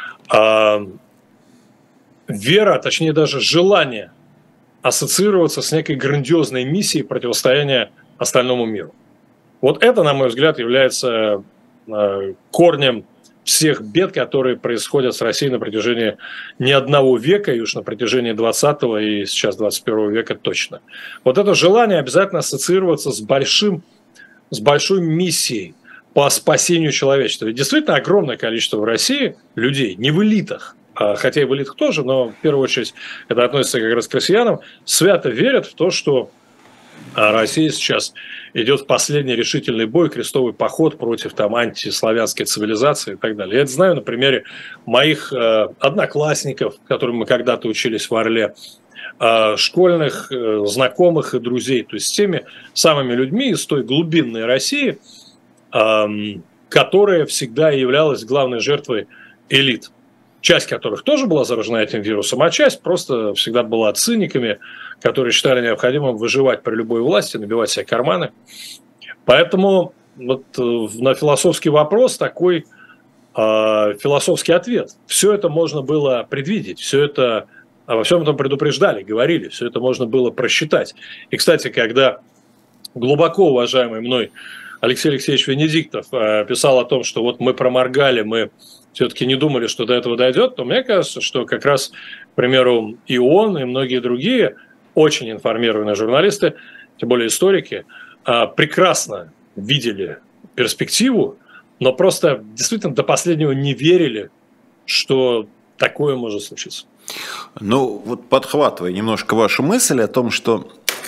вера, точнее даже желание ассоциироваться с некой грандиозной миссией противостояния остальному миру. Вот это, на мой взгляд, является корнем всех бед, которые происходят с Россией на протяжении не одного века, и уж на протяжении 20-го и сейчас 21 века точно. Вот это желание обязательно ассоциироваться с большой миссией по спасению человечества. Ведь действительно огромное количество в России людей, не в элитах, хотя и в элитах тоже, но в первую очередь это относится как раз к россиянам, свято верят в то, что Россия сейчас идет в последний решительный бой, крестовый поход против там антиславянской цивилизации и так далее. Я это знаю на примере моих одноклассников, которым мы когда-то учились в Орле, школьных знакомых и друзей, то есть с теми самыми людьми из той глубинной России, которая всегда являлась главной жертвой элит. Часть которых тоже была заражена этим вирусом, а часть просто всегда была циниками, которые считали необходимым выживать при любой власти, набивать себе карманы. Поэтому вот на философский вопрос такой философский ответ. Все это можно было предвидеть, все это, во всем этом предупреждали, говорили, все это можно было просчитать. И, кстати, когда глубоко уважаемый мной Алексей Алексеевич Венедиктов писал о том, что вот мы проморгали, мы все-таки не думали, что до этого дойдет, то мне кажется, что как раз, к примеру, и он, и многие другие очень информированные журналисты, тем более историки, прекрасно видели перспективу, но просто действительно до последнего не верили, что такое может случиться. Ну, вот подхватывая немножко вашу мысль о том, что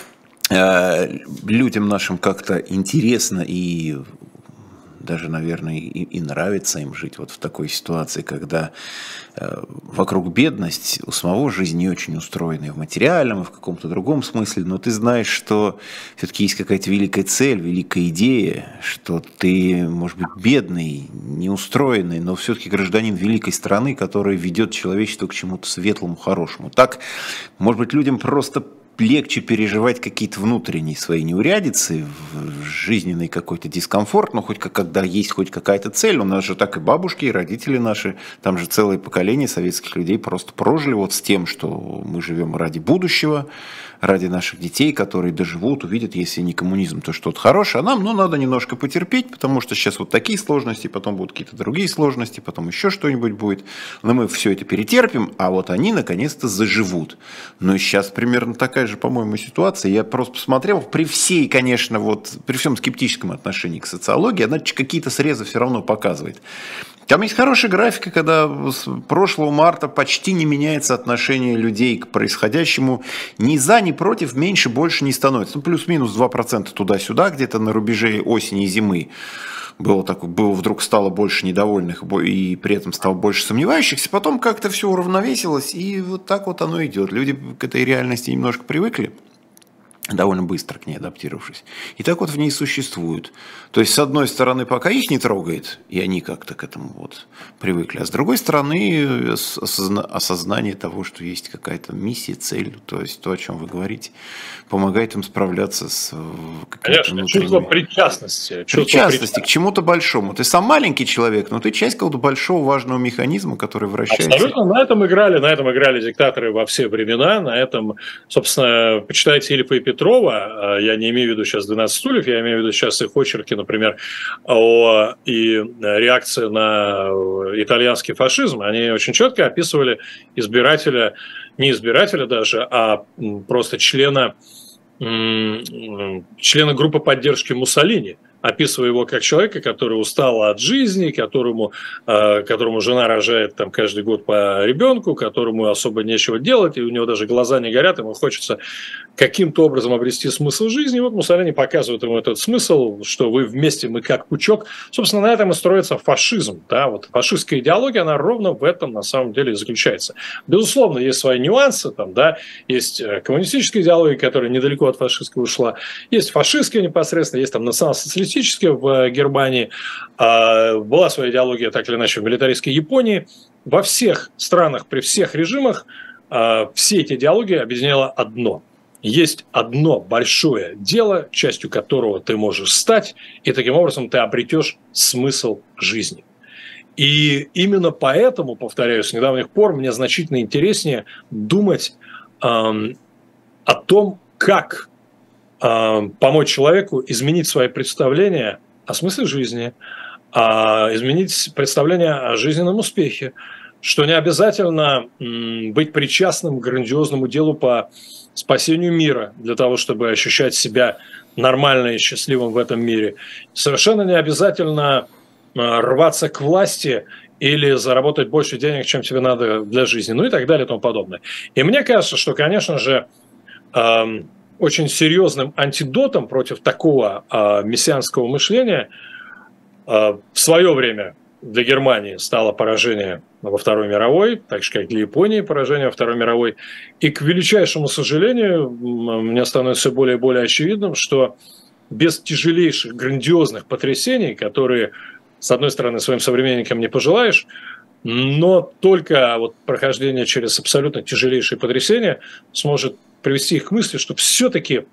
людям нашим как-то интересно и даже, наверное, и нравится им жить вот в такой ситуации, когда вокруг бедность, у самого жизнь не очень устроена и в материальном, и в каком-то другом смысле, но ты знаешь, что все-таки есть какая-то великая цель, великая идея, что ты, может быть, бедный, неустроенный, но все-таки гражданин великой страны, которая ведет человечество к чему-то светлому, хорошему. Так, может быть, людям просто легче переживать какие-то внутренние свои неурядицы, жизненный какой-то дискомфорт, но хоть когда есть хоть какая-то цель, у нас же так и бабушки, и родители наши, там же целое поколение советских людей просто прожили вот с тем, что мы живем ради будущего, ради наших детей, которые доживут, увидят, если не коммунизм, то что-то хорошее, а нам, надо немножко потерпеть, потому что сейчас вот такие сложности, потом будут какие-то другие сложности, потом еще что-нибудь будет, но мы все это перетерпим, а вот они наконец-то заживут. Но сейчас примерно такая же, по-моему, ситуация. Я просто посмотрел, при всей, конечно, вот при всем скептическом отношении к социологии, она какие-то срезы все равно показывает. Там есть хорошая графика, когда с прошлого марта почти не меняется отношение людей к происходящему. Ни за, ни против, меньше, больше не становится. Плюс-минус 2% туда-сюда, где-то на рубеже осени и зимы. Было вдруг стало больше недовольных и при этом стало больше сомневающихся. Потом как-то все уравновесилось, и вот так вот оно идет. Люди к этой реальности немножко привыкли, довольно быстро к ней адаптировавшись. И так вот в ней существуют. То есть, с одной стороны, пока их не трогает, и они как-то к этому вот привыкли, а с другой стороны, осознание того, что есть какая-то миссия, цель, то есть то, о чем вы говорите, помогает им справляться с какими-то внутренними... Чувство причастности. Причастности к чему-то большому. Ты сам маленький человек, но ты часть какого-то большого важного механизма, который вращается. Абсолютно. На этом играли диктаторы во все времена. На этом, собственно, почитайте Ильфа и Петрова. Я не имею в виду сейчас 12 стульев, я имею в виду сейчас их очерки, например, и реакция на итальянский фашизм. Они очень четко описывали избирателя, не избирателя даже, а просто члена члена группы поддержки Муссолини, описывая его как человека, который устал от жизни, которому жена рожает там каждый год по ребенку, которому особо нечего делать, и у него даже глаза не горят, ему хочется каким-то образом обрести смысл жизни. И вот Муссолини показывает ему этот смысл, что вы вместе, мы как пучок. Собственно, на этом и строится фашизм. Да? Вот фашистская идеология, она ровно в этом на самом деле и заключается. Безусловно, есть свои нюансы, там, да? Есть коммунистическая идеология, которая недалеко от фашистской ушла, есть фашистская непосредственно, есть там национал-социалистическая в Германии, была своя идеология, так или иначе, в милитаристской Японии. Во всех странах, при всех режимах все эти идеологии объединяло одно. Есть одно большое дело, частью которого ты можешь стать, и таким образом ты обретешь смысл жизни. И именно поэтому, повторяю, с недавних пор мне значительно интереснее думать о том, как помочь человеку изменить свои представления о смысле жизни, изменить представление о жизненном успехе, что не обязательно быть причастным к грандиозному делу по спасению мира для того, чтобы ощущать себя нормально и счастливым в этом мире. Совершенно не обязательно рваться к власти или заработать больше денег, чем тебе надо для жизни, ну и так далее и тому подобное. И мне кажется, что, конечно же, очень серьезным антидотом против такого мессианского мышления в свое время для Германии стало поражение во Второй мировой, так же, как для Японии поражение во Второй мировой. И, к величайшему сожалению, мне становится все более и более очевидным, что без тяжелейших, грандиозных потрясений, которые, с одной стороны, своим современникам не пожелаешь, но только вот прохождение через абсолютно тяжелейшие потрясения сможет привести их к мысли, что все-таки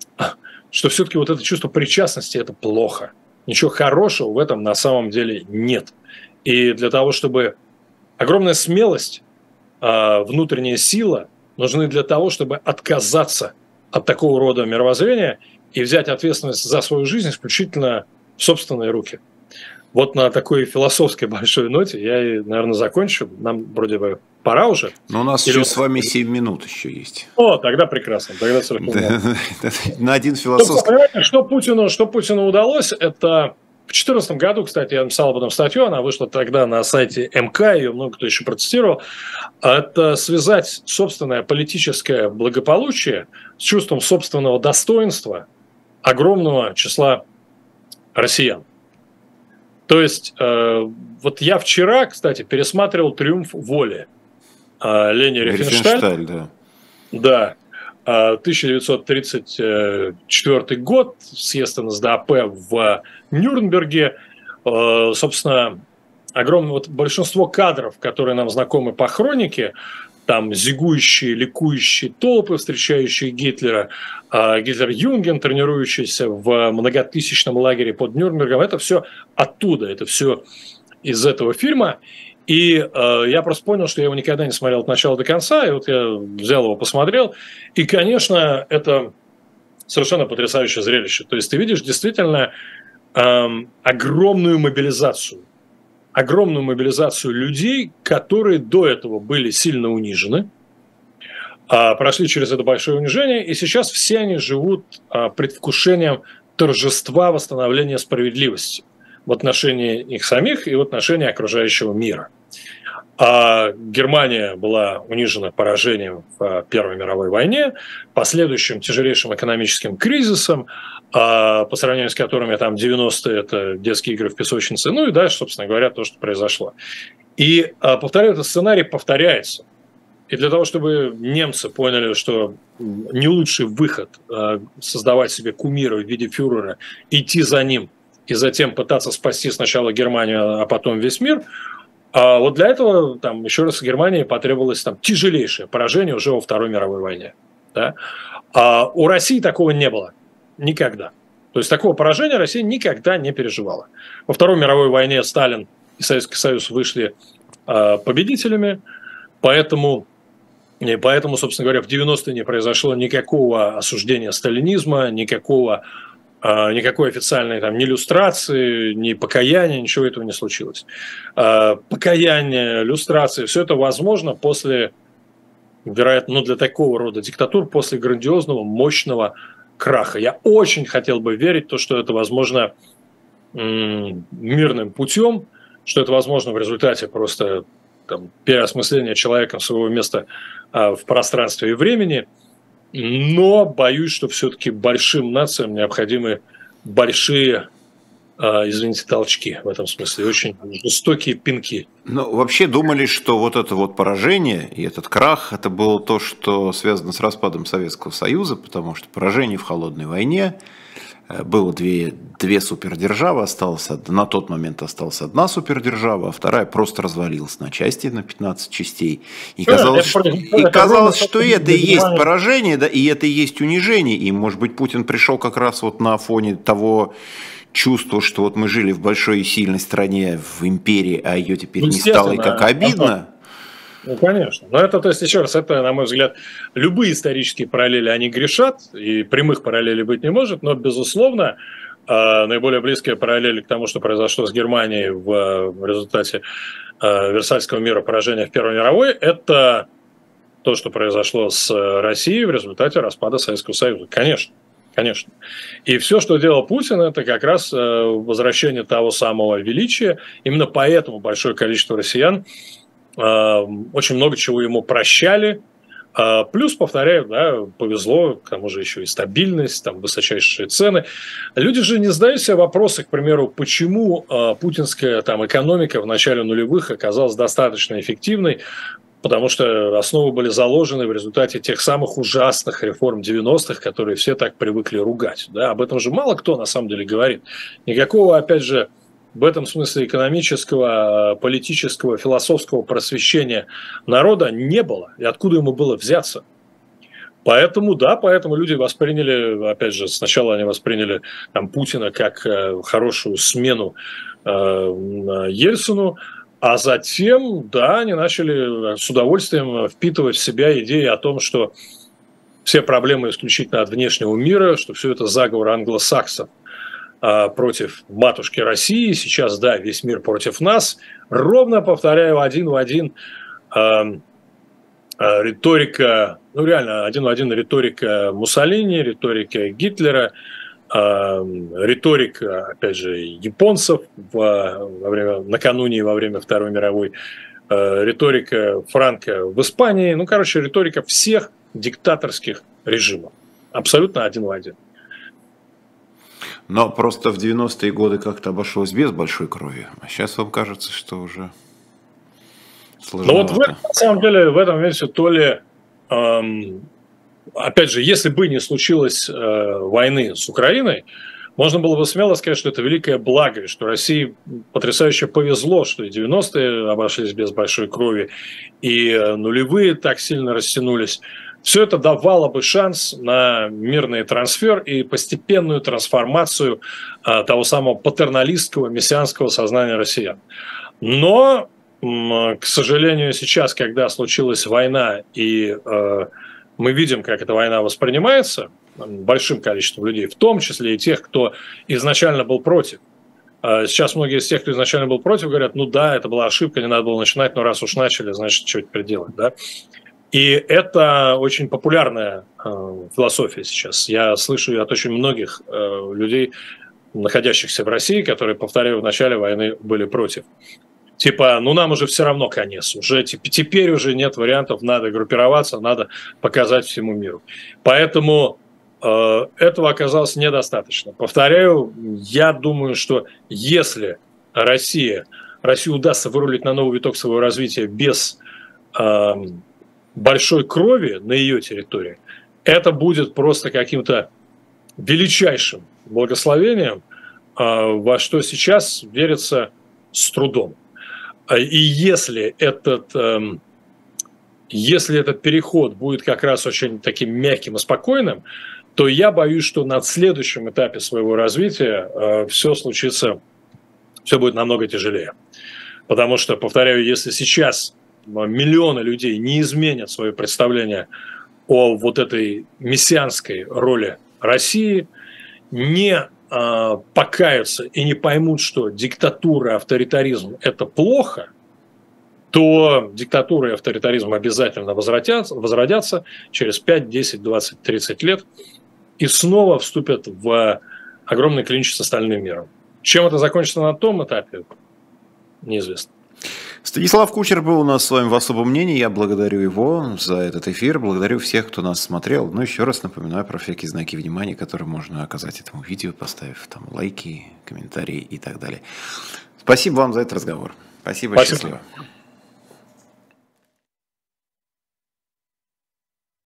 вот это чувство причастности – это плохо. Ничего хорошего в этом на самом деле нет. И для того, чтобы огромная смелость, внутренняя сила нужны для того, чтобы отказаться от такого рода мировоззрения и взять ответственность за свою жизнь исключительно в собственные руки. Вот на такой философской большой ноте я, наверное, закончу. Нам вроде бы пора уже. Но у нас еще с вами 7 минут еще есть. О, тогда прекрасно. Тогда совершенно. На один философский... Понимаете, что Путину удалось, это... В 2014 году, кстати, я написал об этом статью, она вышла тогда на сайте МК, ее много кто еще процитировал. Это связать собственное политическое благополучие с чувством собственного достоинства огромного числа россиян. То есть, вот я вчера, кстати, пересматривал «Триумф воли» Лени Рифеншталь. Да. 1934 год, съезд НСДАП в Нюрнберге. Собственно, огромное большинство кадров, которые нам знакомы по хронике, там зигующие, ликующие толпы, встречающие Гитлера, Гитлер-Юнген, тренирующийся в многотысячном лагере под Нюрнбергом, это все оттуда, это все из этого фильма. И я просто понял, что я его никогда не смотрел от начала до конца, и вот я взял его, посмотрел. И, конечно, это совершенно потрясающее зрелище. То есть ты видишь действительно огромную мобилизацию людей, которые до этого были сильно унижены, прошли через это большое унижение, и сейчас все они живут предвкушением торжества восстановления справедливости в отношении их самих и в отношении окружающего мира. Германия была унижена поражением в Первой мировой войне, последующим тяжелейшим экономическим кризисом, по сравнению с которыми там 90-е – это детские игры в песочнице, ну и дальше, собственно говоря, то, что произошло. И, повторяю, этот сценарий повторяется. И для того, чтобы немцы поняли, что не лучший выход создавать себе кумира в виде фюрера, идти за ним и затем пытаться спасти сначала Германию, а потом весь мир, вот для этого, там, еще раз, Германии потребовалось там, тяжелейшее поражение уже во Второй мировой войне. Да? У России такого не было. Никогда. То есть такого поражения Россия никогда не переживала. Во Второй мировой войне Сталин и Советский Союз вышли победителями, поэтому, собственно говоря, в 90-е не произошло никакого осуждения сталинизма, никакой официальной там, ни люстрации, ни покаяния, ничего этого не случилось. Покаяние, люстрация, все это возможно после вероятно, ну, для такого рода диктатур после грандиозного, мощного краха. Я очень хотел бы верить в то, что это возможно мирным путем, что это возможно в результате просто там, переосмысления человеком своего места в пространстве и времени, но боюсь, что все-таки большим нациям необходимы большие, извините, толчки в этом смысле, очень жестокие пинки. Ну, вообще думали, что вот это вот поражение и этот крах, это было то, что связано с распадом Советского Союза, потому что поражение в холодной войне, было две супердержавы, на тот момент осталась одна супердержава, а вторая просто развалилась на части, на 15 частей. И казалось, что это и есть поражение, да, и это и есть унижение. И, может быть, Путин пришел как раз вот на фоне того чувства, что вот мы жили в большой и сильной стране, в империи, а ее теперь не стало, и как обидно. Ну, конечно. Но это, то есть, еще раз, это, на мой взгляд, любые исторические параллели, они грешат, и прямых параллелей быть не может, но, безусловно, наиболее близкая параллель к тому, что произошло с Германией в результате Версальского мира, поражения в Первой мировой, это то, что произошло с Россией в результате распада Советского Союза. Конечно. Конечно. И все, что делал Путин, это как раз возвращение того самого величия. Именно поэтому большое количество россиян очень много чего ему прощали. Плюс, повторяю, да, повезло, к тому же еще и стабильность, там, высочайшие цены. Люди же не задают себе вопросы, к примеру, почему путинская там, экономика в начале нулевых оказалась достаточно эффективной, потому что основы были заложены в результате тех самых ужасных реформ 90-х, которые все так привыкли ругать. Да? Об этом же мало кто на самом деле говорит. Никакого, опять же, в этом смысле экономического, политического, философского просвещения народа не было. И откуда ему было взяться? Поэтому, да, поэтому люди восприняли, опять же, сначала они восприняли там, Путина как хорошую смену Ельцину, а затем, да, они начали с удовольствием впитывать в себя идеи о том, что все проблемы исключительно от внешнего мира, что все это заговор англосаксов против матушки России. Сейчас, да, весь мир против нас. Ровно, повторяю, один в один риторика, ну реально, один в один риторика Муссолини, риторика Гитлера, риторика, опять же, японцев накануне и во время Второй мировой, риторика Франко в Испании, ну, короче, риторика всех диктаторских режимов. Абсолютно один в один. Но просто в 90-е годы как-то обошлось без большой крови. А сейчас вам кажется, что уже сложновато. Ну вот на самом деле в этом моменте то ли, опять же, если бы не случилось войны с Украиной, можно было бы смело сказать, что это великое благо, что России потрясающе повезло, что и 90-е обошлись без большой крови, и нулевые так сильно растянулись. Все это давало бы шанс на мирный трансфер и постепенную трансформацию того самого патерналистского, мессианского сознания россиян. Но, к сожалению, сейчас, когда случилась война, и мы видим, как эта война воспринимается большим количеством людей, в том числе и тех, кто изначально был против. Сейчас многие из тех, кто изначально был против, говорят, ну да, это была ошибка, не надо было начинать, но раз уж начали, значит, что теперь делать, да? И это очень популярная философия сейчас. Я слышу ее от очень многих людей, находящихся в России, которые, повторяю, в начале войны были против. Типа, ну нам уже все равно конец, уже теперь уже нет вариантов, надо группироваться, надо показать всему миру. Поэтому этого оказалось недостаточно. Повторяю, я думаю, что если России удастся вырулить на новый виток своего развития без большой крови на ее территории, это будет просто каким-то величайшим благословением, во что сейчас верится с трудом. И если этот переход будет как раз очень таким мягким и спокойным, то я боюсь, что на следующем этапе своего развития все случится, все будет намного тяжелее. Потому что, повторяю, если сейчас миллионы людей не изменят свое представление о вот этой мессианской роли России, не покаются и не поймут, что диктатура, авторитаризм – это плохо, то диктатура и авторитаризм обязательно возродятся через 5, 10, 20, 30 лет и снова вступят в огромный клинч с остальным миром. Чем это закончится на том этапе, неизвестно. Станислав Кучер был у нас с вами в особом мнении. Я благодарю его за этот эфир. Благодарю всех, кто нас смотрел. Но еще раз напоминаю про всякие знаки внимания, которые можно оказать этому видео, поставив там лайки, комментарии и так далее. Спасибо вам за этот разговор. Спасибо. Счастливо.